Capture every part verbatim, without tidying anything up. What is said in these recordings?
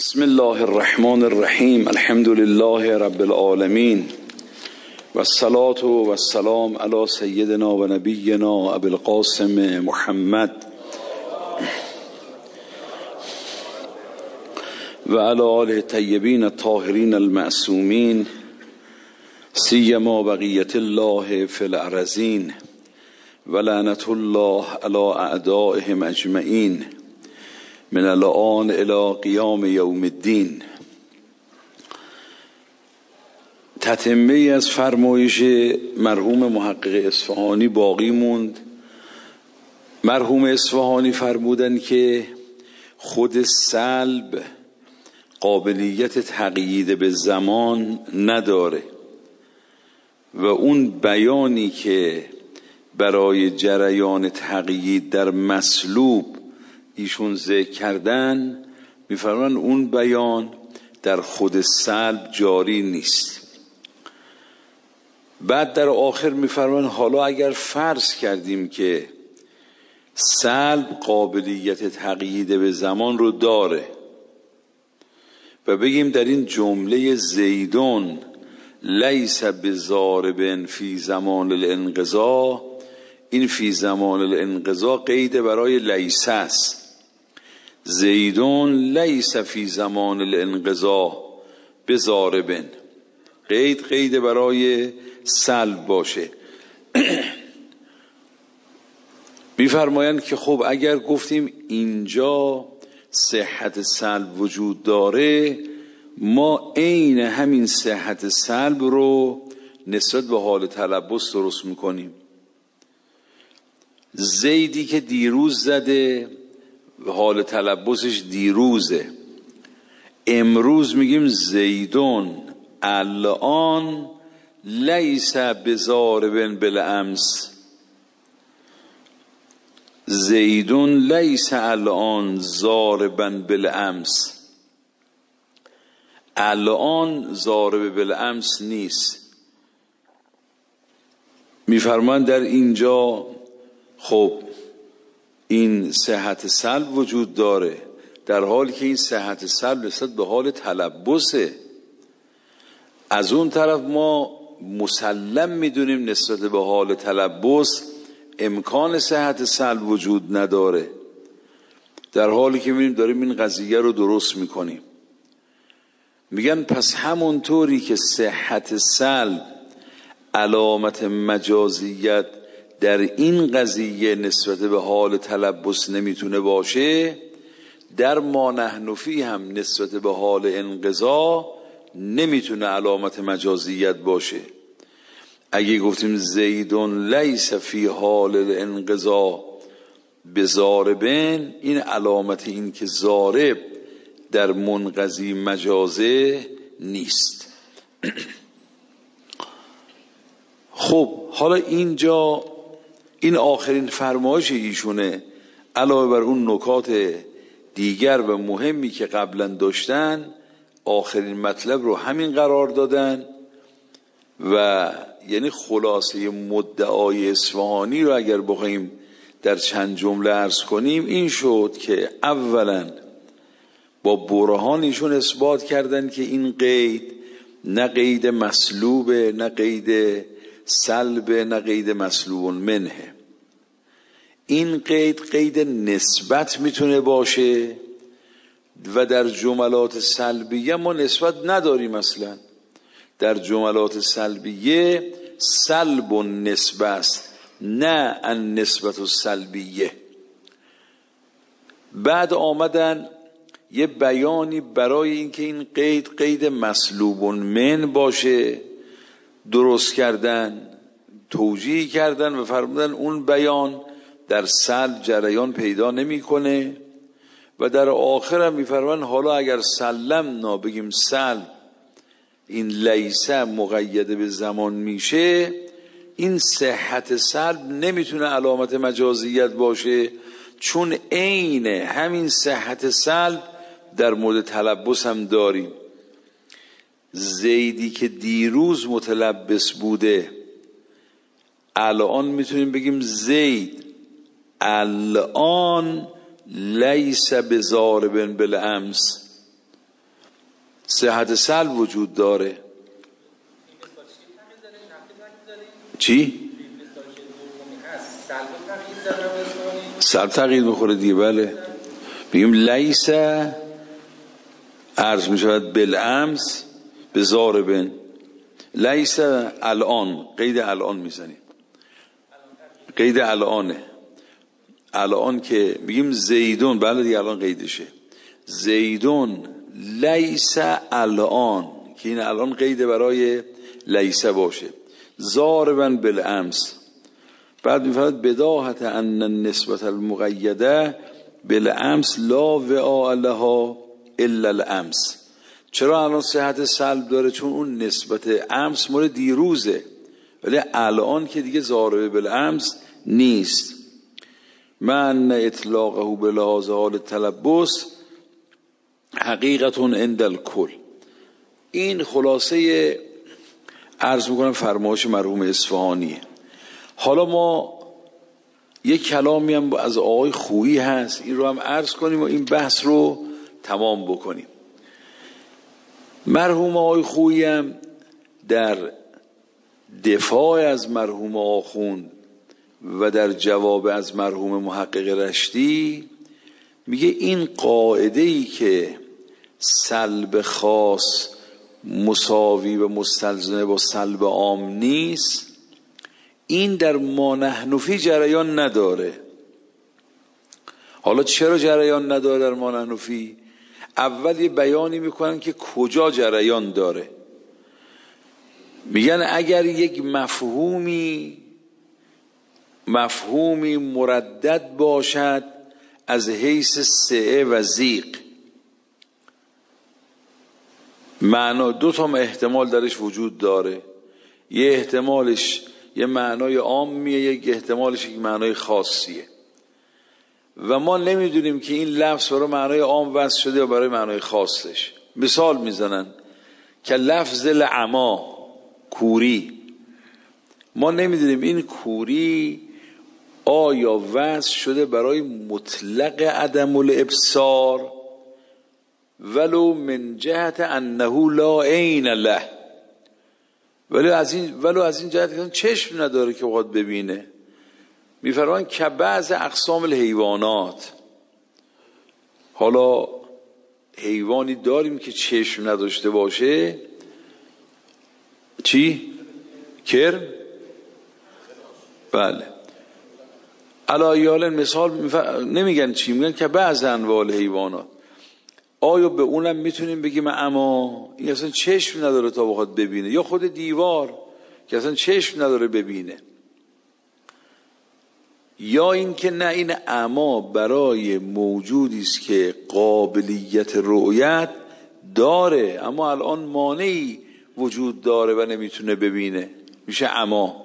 بسم الله الرحمن الرحیم. الحمد لله رب العالمین و الصلاة و السلام علی سیدنا و نبینا ابی القاسم محمد و علی آله الطیبین الطاهرین المعصومین سیما بقیت الله فی الارضین و لعنت الله علی اعدائهم اجمعین من الان الی قیام یوم الدین. تتمه از فرمایش مرحوم محقق اصفهانی باقی موند. مرحوم اصفهانی فرمودند که خود سلب قابلیت تقیید به زمان نداره و اون بیانی که برای جریان تقیید در مسلوب ایشون ذکر کردن، میفرمان اون بیان در خود سلب جاری نیست. بعد در آخر میفرمان حالا اگر فرض کردیم که سلب قابلیت تقیید به زمان رو داره و بگیم در این جمله زیدون لیس بضارب فی زمان الانقضاء، این فی زمان الانقضاء قید برای لیس است. زیدون لیس فی زمان الانقضاء بضارب، قید قید برای سلب باشه. میفرمایند که خب اگر گفتیم اینجا صحت سلب وجود داره، ما عین همین صحت سلب رو نسبت به حال تلبس درست میکنیم. زیدی که دیروز زده حال تلبسش دیروزه، امروز میگیم زیدون الان لیس بضارب بالامس، زیدون لیس الان ضاربا بالامس، الان ضارب بالامس نیست. میفرمان در اینجا خب این صحت سلب وجود داره، در حالی که این صحت سلب نسبت به حال تلبسه. از اون طرف ما مسلم میدونیم نسبت به حال تلبس امکان صحت سلب وجود نداره، در حالی که میبینیم داریم این قضیه رو درست میکنیم. میگن پس همونطوری که صحت سلب علامت مجازیت در این قضیه نسبت به حال تلبس نمیتونه باشه، در ما نحن فیه هم نسبت به حال انقضا نمیتونه علامت مجازیت باشه. اگه گفتیم زیدون لیس فی حال الانقضا بضاربن، این علامت این که ضارب در منقضی مجازه نیست. خب حالا اینجا این آخرین فرمایش ایشونه، علاوه بر اون نکات دیگر و مهمی که قبلا داشتن، آخرین مطلب رو همین قرار دادن و یعنی خلاصه مدعای اصفهانی رو اگر بخوایم در چند جمله عرض کنیم این شد که اولا با برهانشون اثبات کردن که این قید نه قید مسلوبه، نه قید سلبه، نه قید مسلوب منه. این قید قید نسبت میتونه باشه و در جملات سلبیه ما نسبت نداریم. اصلا در جملات سلبیه سلب و نسبه است، نه ان نسبت و سلبیه. بعد آمدن یه بیانی برای اینکه این قید قید مسلوب من باشه درست کردن، توجیه کردن و فرمودن اون بیان در سلب جریان پیدا نمیکنه. و در آخر هم میفرمان حالا اگر سلمنا بگیم سلب این لیسه مقید به زمان میشه، این صحت سلب نمیتونه علامت مجازیت باشه، چون عین همین صحت سلب در مورد تلبس هم داریم. زیدی که دیروز متلبس بوده الان میتونیم بگیم زید الان لیس بضارب بالامس، صحت سلب وجود داره. چی؟ سلب تغییر بخوره دیگه. بله بگیم لیس عرض می شود بالامس به ضاربن، لیس الان، قید الان میزنیم، قید الانه. الان که میگیم زیدون، بله دیگه الان قیدشه، زیدون لیس الان، که این الان قید برای لیس باشه. ضاربن بالامس. بعد میفرد بداهت ان النسبت المقیده بالامس لا وعاء لها الا الامس. چرا الان صحت سلب داره؟ چون اون نسبت امس مال دیروزه، ولی الان که دیگه ضاربه بالامس نیست. من اطلاقه به لحاظ حال تلبس حقیقتون عند الکل. این خلاصه عرض میکنم فرمایش مرحوم اصفهانیه. حالا ما یک کلامی هم از آقای خویی هست، این رو هم عرض کنیم و این بحث رو تمام بکنیم. مرحوم آقای خویی هم در دفاع از مرحوم آخوند و در جواب از مرحوم محقق رشدی میگه این قاعده‌ای که سلب خاص مساوی و مستلزمه با سلب عام نیست، این در مانحنفی جریان نداره. حالا چرا جریان نداره در مانحنفی؟ اول یه بیانی میکنن که کجا جریان داره. میگن اگر یک مفهومی مفهومی مردد باشد از حیث سعه و ضیق، معنا دو تا احتمال درش وجود داره، یه احتمالش یه معنای عامیه، یک احتمالش یک معنای خاصیه و ما نمیدونیم که این لفظ برای معنای عام وضع شده یا برای معنای خاصش. مثال میزنن که لفظ لعما، کوری، ما نمیدونیم این کوری آیا وضع شده برای مطلق عدم الابصار ولو من جهت انه لا عین له، ولی از این ولو از این جهت که چشم نداره که وقت ببینه. میفرمان که بعض اقسام الحیوانات، حالا حیوانی داریم که چشم نداشته باشه، چی؟ کرم؟ بله. علایال مثال میفر... نمیگن چی، میگن که بعض انواع حیوانات. آیا به اونم میتونیم بگیم اما این اصلا چشم نداره تا بخواد ببینه، یا خود دیوار که اصلا چشم نداره ببینه، یا این که نه این اما برای موجودی است که قابلیت رؤیت داره اما الان مانعی وجود داره و نمیتونه ببینه، میشه اما.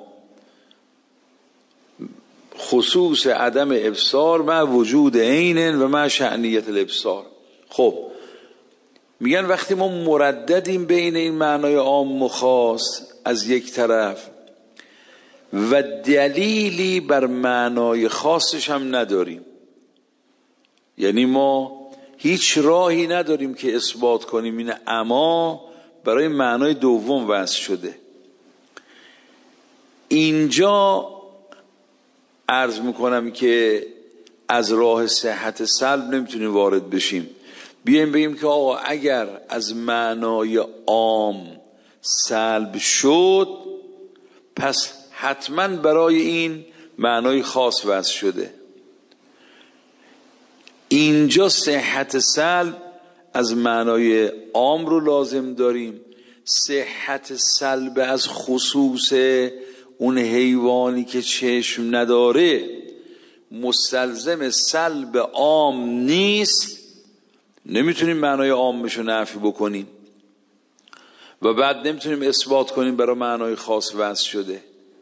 خصوص عدم ابصار مع وجود عین و مع شأنیت الابصار. خب میگن وقتی ما مرددیم بین این معنای عام و خاص از یک طرف و دلیلی بر معنای خاصش هم نداریم، یعنی ما هیچ راهی نداریم که اثبات کنیم این اما برای معنای دوم وضع شده، اینجا عرض میکنم که از راه صحت سلب نمیتونیم وارد بشیم. بیایم بگیم که آقا اگر از معنای عام سلب شد پس حتما برای این معنای خاص وضع شده. اینجا صحت سلب از معنای عام رو لازم داریم، صحت سلب از خصوص اون حیوانی که چشم نداره مستلزم سلب عام نیست، نمیتونیم معنای عامشو نفی بکنیم و بعد نمیتونیم اثبات کنیم برای معنای خاص وضع شده.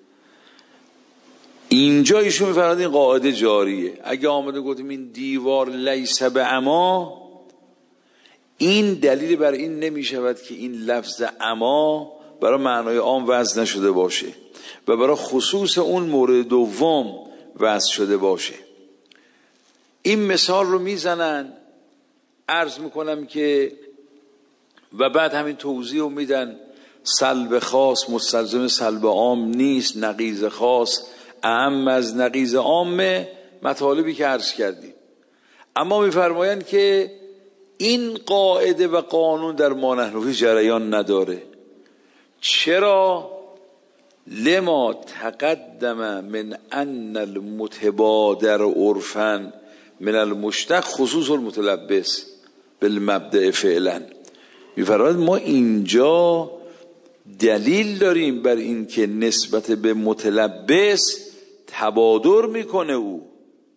اینجا ایشون میفرماد این قاعده جاریه. اگه آمده گفتیم این دیوار لیس بعما، این دلیل بر این نمیشود که این لفظ اما برای معنای عام وضع نشده باشه و برای خصوص اون مورد دوم وضع شده باشه. این مثال رو میزنن، عرض میکنم که و بعد همین توضیح رو میدن سلب خاص مستلزم سلب عام نیست، نقیض خاص اهم از نقیض عامه، مطالبی که عرض کردیم. اما میفرمایند که این قاعده و قانون در ما نحنفی جریان نداره. چرا؟ لما تقدم من ان المتبادر عرفا من المشتق خصوص المتلبس بالمبدأ فعلا. میفرماید ما اینجا دلیل داریم بر این که نسبت به متلبس تبادر میکنه، او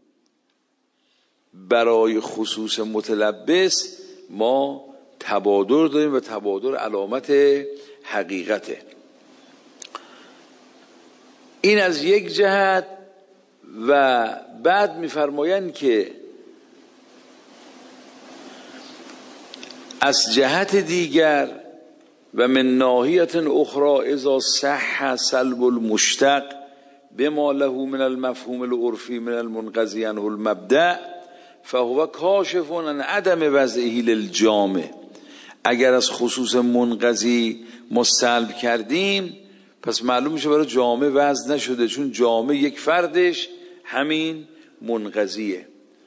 برای خصوص متلبس ما تبادر داریم و تبادر علامت حقیقته. این از یک جهت. و بعد میفرمایند که از جهت دیگر و من ناحیت اخرى اذا صح سلب المشتق بما له من المفهوم العرفی من المنقضی عنه المبدأ فهو کاشف عن عدم وضعه للجامع. اگر از خصوص منقضی ما سلب کردیم پس معلوم میشه برای جامع وضع نشده، چون جامع یک فردش همین منقضیه.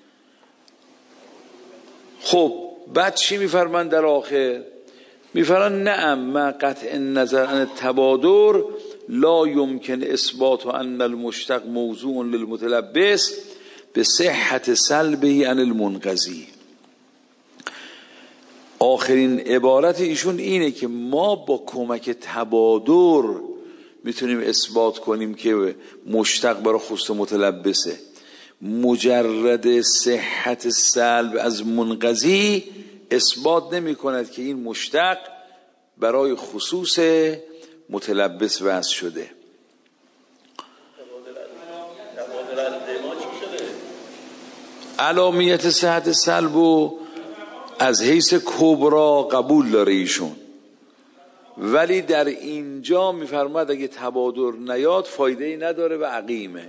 خب بعد چی میفرمان در آخر؟ میفرمان نعم ما قطع نظر عن التبادر لا يمكن اثبات ان المشتق موضوع للمتلبس به صحت سلبه عن المنقضی. آخرین عبارت ایشون اینه که ما با کمک تبادر میتونیم اثبات کنیم که مشتق برای خصوص متلبسه. مجرد صحت سلب از منقضی اثبات نمی کند که این مشتق برای خصوص متلبس وضع شده. علامیت صحت سلب و از حیث کبرا قبول داره ایشون، ولی در اینجا میفرماد اگه تبادر نیاد فایده ای نداره و عقیمه.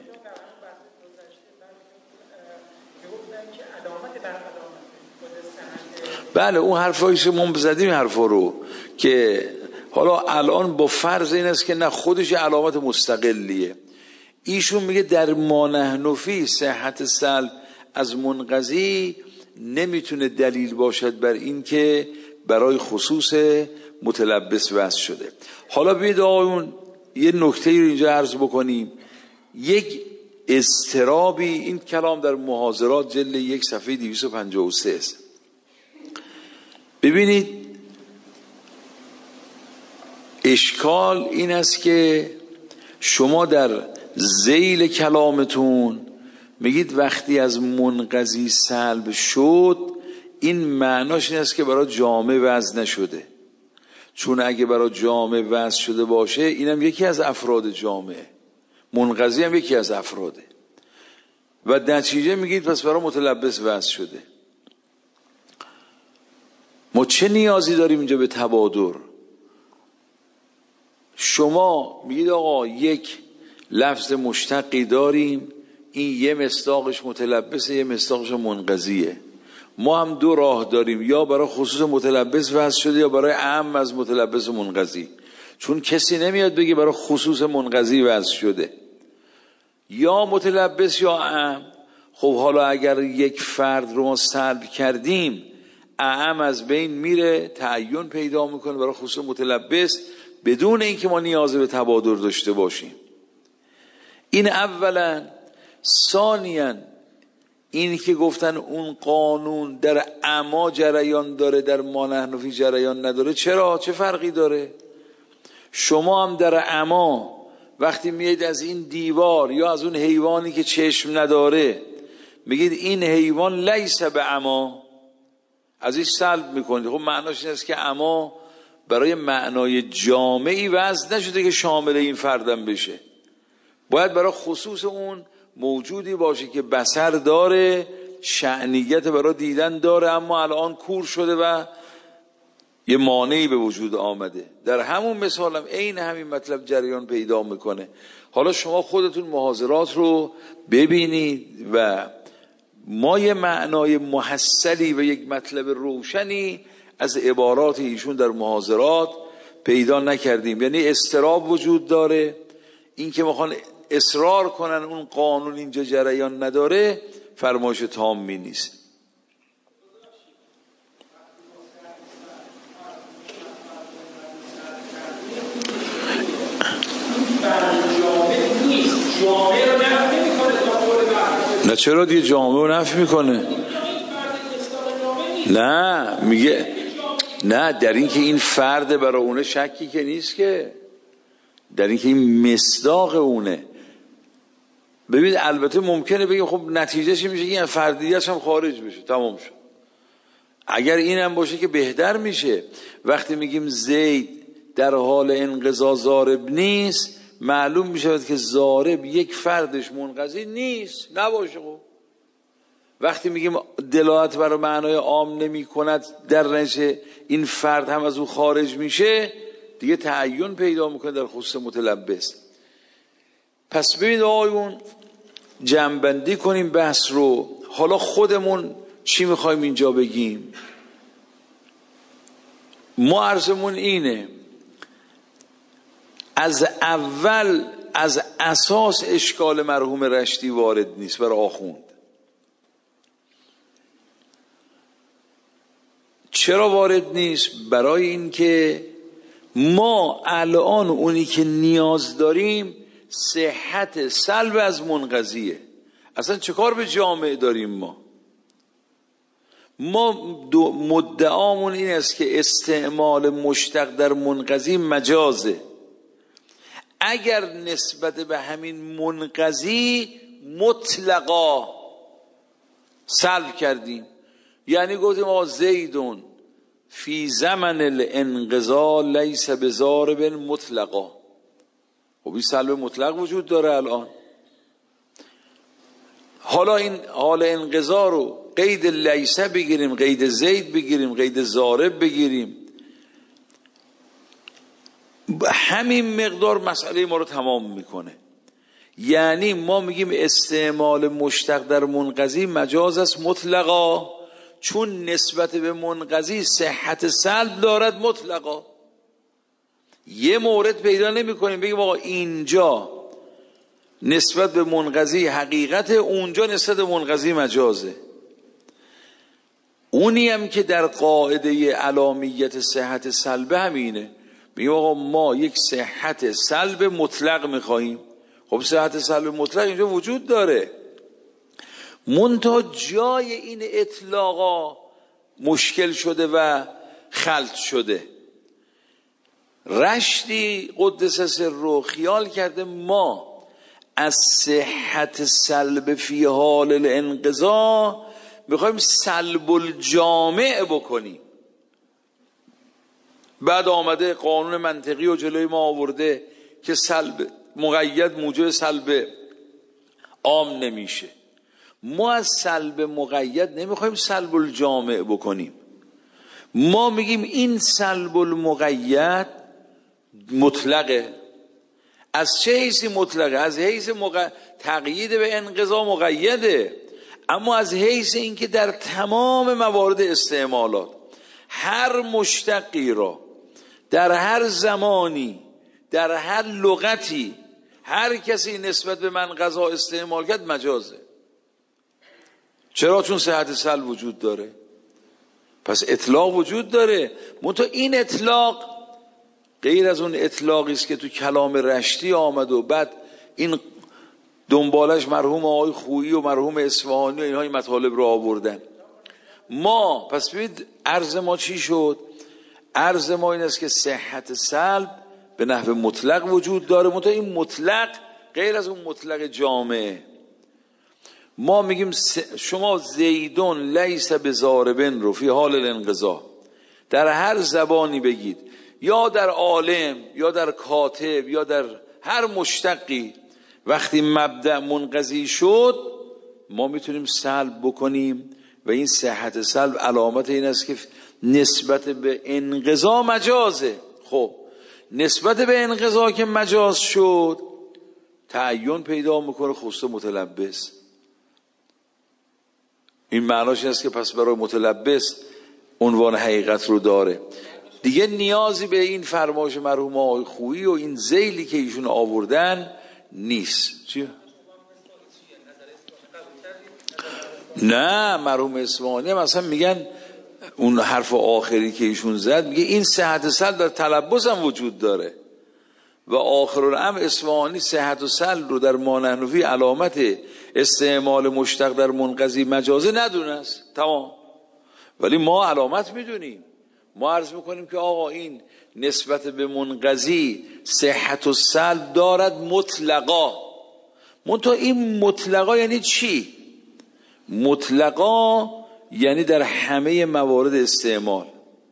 بله اون حرفایش ما زدیم حرفا رو که حالا الان با فرض این است که نه خودش علامت مستقلیه. ایشون میگه در ما نحنفی صحت سلب از منقضی نمیتونه دلیل باشد بر این که برای خصوص متلبس وضع شده. حالا بیاید آقایون یه نکته رو اینجا عرض بکنیم. یک اضطرابی، این کلام در محاضرات جلد یک صفحه دویست و پنجاه و سه است. ببینید اشکال این است که شما در ذیل کلامتون میگید وقتی از منقضی سلب شد این معناش این است که برای جامع وضع نشده، چون اگه برای جامع وضع شده باشه اینم یکی از افراد جامعه، منقضی هم یکی از افراده و نتیجه میگید پس برای متلبس وضع شده. ما چه نیازی داریم اینجا به تبادر؟ شما میگید آقا یک لفظ مشتقی داریم، این یه مصداقش متلبسه یه مصداقش منقضیه. ما هم دو راه داریم، یا برای خصوص متلبس وضع شده یا برای اعم از متلبس منقضی، چون کسی نمیاد بگه برای خصوص منقضی وضع شده، یا متلبس یا اعم. خب حالا اگر یک فرد رو ما سلب کردیم اعم از بین میره، تعین پیدا میکنه برای خصوص متلبس بدون اینکه ما نیاز به تبادر داشته باشیم. این اولا. ثانیاً اینی که گفتن اون قانون در اما جریان داره در ما نحنفی جریان نداره، چرا؟ چه فرقی داره؟ شما هم در اما وقتی میید از این دیوار یا از اون حیوانی که چشم نداره میگید این حیوان لیس به اما، از این سلب میکنید، خب معناش این است که اما برای معنای جامعی وضع نشده که شامل این فردم بشه، باید برای خصوص اون موجودی باشه که بصر داره، شأنیت برای دیدن داره، اما الان کور شده و یه مانعی به وجود آمده. در همون مثال هم عین همین مطلب جریان پیدا میکنه. حالا شما خودتون محاضرات رو ببینید و ما یه معنای محصلی و یک مطلب روشنی از عبارات ایشون در محاضرات پیدا نکردیم. یعنی اضطراب وجود داره، این که میخوان اصرار کنن اون قانون اینجا جریان نداره، فرمایش تامی نیست. نه چرا دیگه جامعه رو نفی میکنه؟ نه میگه نه، در این که این فرد برای اونه شکی که نیست، که در این که این مصداق اونه. ببین البته ممکنه بگیم خب نتیجه چی میشه که این فردیتش هم خارج بشه، تمام شد. اگر این هم باشه که بهتر میشه. وقتی میگیم زید در حال انقضا ضارب نیست، معلوم میشه که ضارب یک فردش منقضی نیست، نباشه. خب وقتی میگیم دلالت بر معنای عام نمی کند، در نتیجه این فرد هم از او خارج میشه، دیگه تعین پیدا میکنه در خصوص متلبس. پس ببینید آقایون، جمع‌بندی کنیم بحث رو. حالا خودمون چی میخوایم اینجا بگیم؟ ما عرضمون اینه، از اول از اساس اشکال مرحوم رشتی وارد نیست برای آخوند. چرا وارد نیست؟ برای این که ما الان اونی که نیاز داریم صحت سلب از منقضیه. اصلا چه کار به جامعه داریم؟ ما ما مدعامون این است که استعمال مشتق در منقضی مجازه. اگر نسبت به همین منقضی مطلقا سلب کردیم، یعنی گفتیم آقا زیدون فی زمن الانقضا لیس بضارب مطلقا، خب این سلب مطلق وجود داره الان. حالا این حال انقضا رو قید لیسه بگیریم، قید زید بگیریم، قید ضارب بگیریم، همین مقدار مسئله ما رو تمام میکنه. یعنی ما میگیم استعمال مشتق در منقضی مجاز است مطلقا، چون نسبت به منقضی صحت سلب دارد مطلقا. یه مورد پیدا نمی کنیم بگیم آقا اینجا نسبت به منقضی حقیقت، اونجا نسبت به منقضی مجازه. اونی هم که در قاعده علامیت صحت سلب همینه، بگیم آقا ما یک صحت سلب مطلق میخواییم. خب صحت سلب مطلق اینجا وجود داره، منتها جای این اطلاقا مشکل شده و خلط شده. رشدی قدس سره خیال کرده ما از صحت سلب فی حال الانقضا میخوایم سلب الجامع بکنیم. بعد آمده قانون منطقی و جلوی ما آورده که سلب مقید موجب سلب عام نمیشه. ما از سلب مقید نمیخوایم سلب الجامع بکنیم. ما میگیم این سلب المقید مطلقه. از چه حیثی مطلقه؟ از حیث مق... تقیید به انقضا مقیده، اما از حیث اینکه در تمام موارد استعمالات هر مشتقی را در هر زمانی در هر لغتی هر کسی نسبت به من قضا استعمال کرد مجازه. چرا؟ چون صحت سلب وجود داره. پس اطلاق وجود داره، منتها این اطلاق غیر از اون اطلاقی است که تو کلام رشتی آمد و بعد این دنبالش مرحوم آقای خویی و مرحوم اصفهانی و اینها این مطالب رو آوردن. ما پس ببینید عرض ما چی شد؟ عرض ما این است که صحت سلب به نحو مطلق وجود داره، منتها این مطلق غیر از اون مطلق جامعه. ما میگیم شما زیدون لیس بضاربن رو فی حال الانقضا در هر زبانی بگید، یا در عالم یا در کاتب یا در هر مشتقی، وقتی مبدأ منقضی شد ما میتونیم سلب بکنیم و این صحت سلب علامت این است که نسبت به انقضا مجازه. خب نسبت به انقضا که مجاز شد تعین پیدا میکنه خصوص متلبس. این معناش این است که پس برای متلبس عنوان حقیقت رو داره. دیگه نیازی به این فرمایش مرحوم آقای خویی و این ذیلی که ایشون آوردن نیست. چیه؟ نه مرحوم اصفهانی مثلا میگن اون حرف آخری که ایشون زد میگه این صحت سلب در تلبس هم وجود داره و آخر الامر اصفهانی صحت و سلب رو در مانحنفی علامت استعمال مشتق در منقضی مجازه ندونست. تمام. ولی ما علامت میدونیم. ما عرض میکنیم که آقا این نسبت به منقضی صحت و سلب دارد مطلقا. منتها این مطلقا یعنی چی؟ مطلقا یعنی در همه موارد استعمال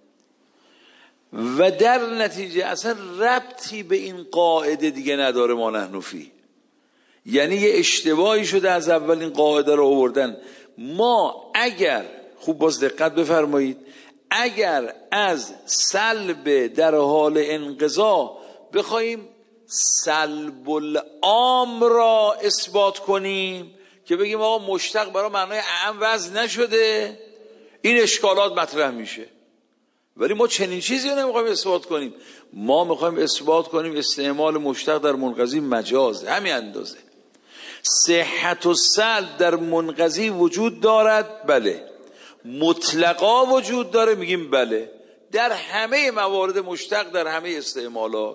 و در نتیجه اصلا ربطی به این قاعده دیگه نداره مانحنفی. یعنی یه اشتباهی شده از اول این قاعده رو آوردن. ما اگر خوب باز دقت بفرمایید، اگر از سلب در حال انقضا بخوایم سلب العام را اثبات کنیم که بگیم آقا مشتق برای معنای اعم وضع نشده، این اشکالات مطرح میشه. ولی ما چنین چیزی رو نمیخوایم اثبات کنیم. ما میخوایم اثبات کنیم استعمال مشتق در منقضی مجاز، همین اندازه. صحت و سلب در منقضی وجود دارد، بله. مطلقا وجود داره، میگیم بله. در همه موارد مشتق، در همه استعمالات.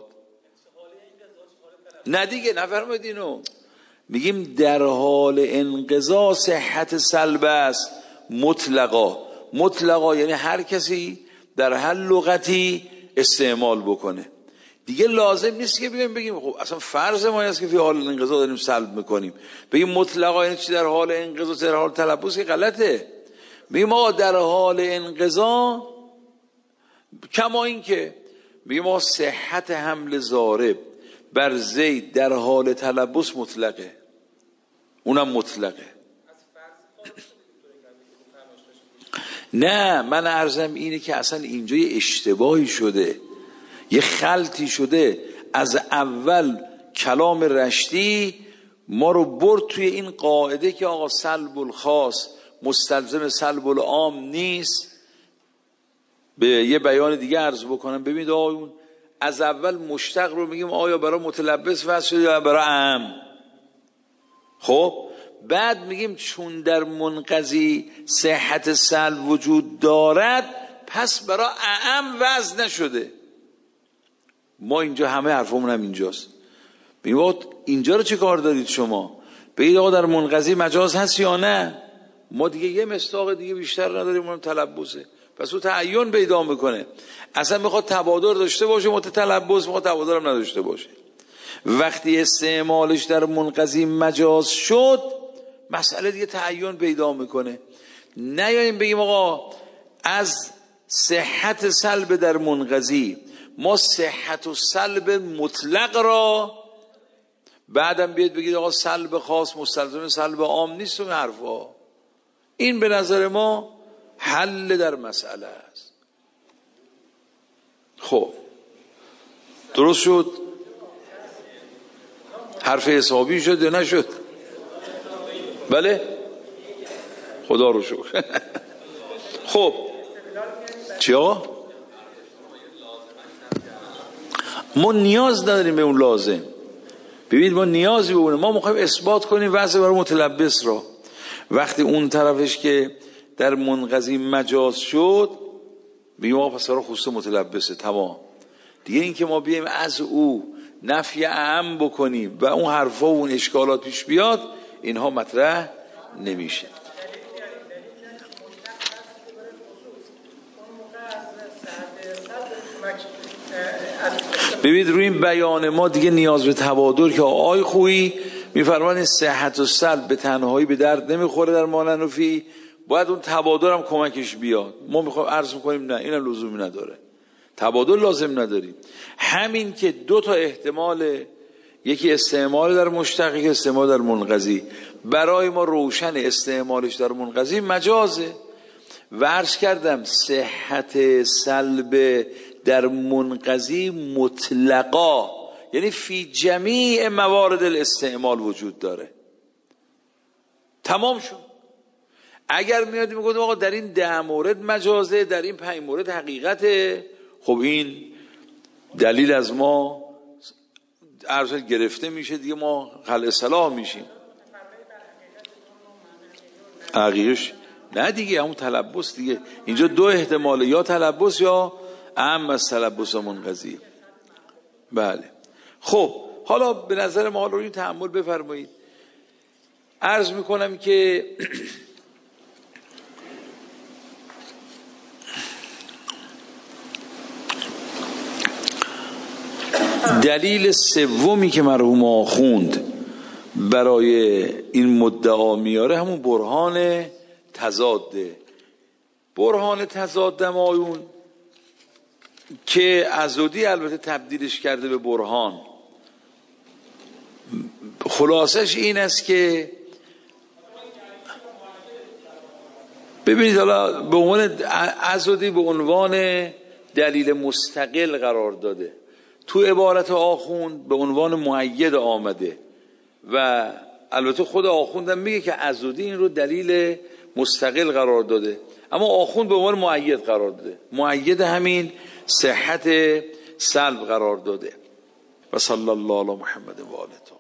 نه دیگه نفرمایید اینو. میگیم در حال انقضا صحت سلب است مطلقا. مطلقا یعنی هر کسی در هر لغتی استعمال بکنه. دیگه لازم نیست که بگیم بگیم خب اصلا فرض ما است که فی حال انقضا داریم سلب میکنیم. بگیم مطلقا یعنی چی در حال انقضا، در حال تلبس، که غلطه. بگیم آقا در حال انقضا، کما این که بگیم آقا صحت حمل ضارب بر زید در حال تلبس مطلقه، اونم مطلقه. نه من عرضم اینه که اصلا اینجا یه اشتباهی شده، یه خلطی شده. از اول کلام رشتی ما رو برد توی این قاعده که آقا سلب الخاص مستلزم سلب العام نیست. به یه بیان دیگه عرض بکنم. ببینید آقایون، از اول مشتق رو میگیم آیا برای متلبس وضع شده یا برای عام. خب بعد میگیم چون در منقضی صحت سلب وجود دارد پس برای اعم وضع نشده. ما اینجا همه حرفمون هم اینجاست. بگیم اینجا رو چه کار دارید شما؟ بگید آقا در منقضی مجاز هست یا نه؟ ما دیگه یه مصداق دیگه بیشتر نداریم، اونم تلبسه. پس او تعین پیدا میکنه. اصلا میخواد تبادر داشته باشه متتلبس، میخواد تبادر هم نداشته باشه. وقتی استعمالش در منقضی مجاز شد مسئله دیگه تعین پیدا میکنه. نیاییم بگیم آقا از صحت سلب در منقضی ما صحت و سلب مطلق را، بعدم بیاد بگید آقا سلب خاص مستلزم سلب عام نیست. اون حرفا این به نظر ما حل در مسئله است. خب درست شد؟ حرف حسابی شد یا نشد؟ بله خدا رو شکر. خب چی آقا؟ ما نیاز نداریم به اون لازم. ببینید ما نیازی به اونه. ما میخوایم اثبات کنیم وضع برای متلبس را. وقتی اون طرفش که در منقضی مجاز شد بگیم آقا پس برای خصوص متلبسه، تمام. دیگه این که ما بیایم از او نفی اعم بکنیم و اون حرفا و اون اشکالات پیش بیاد، اینها مطرح نمیشه. ببینید روی این بیان ما دیگه نیاز به تبادر که آقای خویی میفرمان این صحت و سلب به تنهایی به درد نمیخوره در مانحنفی، باید اون تبادر هم کمکش بیاد. ما میخوایم عرض میکنیم نه، اینم لزومی نداره، تبادل لازم نداریم. همین که دو تا احتمال، یکی استعمال در مشتق، یکی استعمال در منقضی، برای ما روشن استعمالش در منقضی مجازه. و عرض کردم صحت سلب در منقضی مطلقا یعنی فی جمیع موارد الاستعمال وجود داره. تمام شد. اگر میاد میگه آقا در این ده مورد مجازه، در این پنج مورد حقیقته، خب این دلیل از ما ارزش گرفته میشه دیگه، ما خلع اصلاح میشیم. حقیقش نه دیگه، همون تلبس دیگه. اینجا دو احتماله، یا تلبس یا اهم از تلبس منقضی. بله. خب حالا به نظر ما رو این تأمل بفرمایید. عرض میکنم که دلیل سومی که مرحوم آخوند برای این مدعا میاره همون برهان تضاده. برهان تضاده مایون که عزودی البته تبدیلش کرده به برهان، خلاصش این است که ببینید حالا به عنوان عزودی به عنوان دلیل مستقل قرار داده، تو عبارت آخوند به عنوان مؤید آمده و البته خود آخوندم میگه که عزودی این رو دلیل مستقل قرار داده، اما آخوند به عنوان مؤید قرار داده، مؤید همین صحت سلب قرار داده. و صلی الله علی محمد و آله.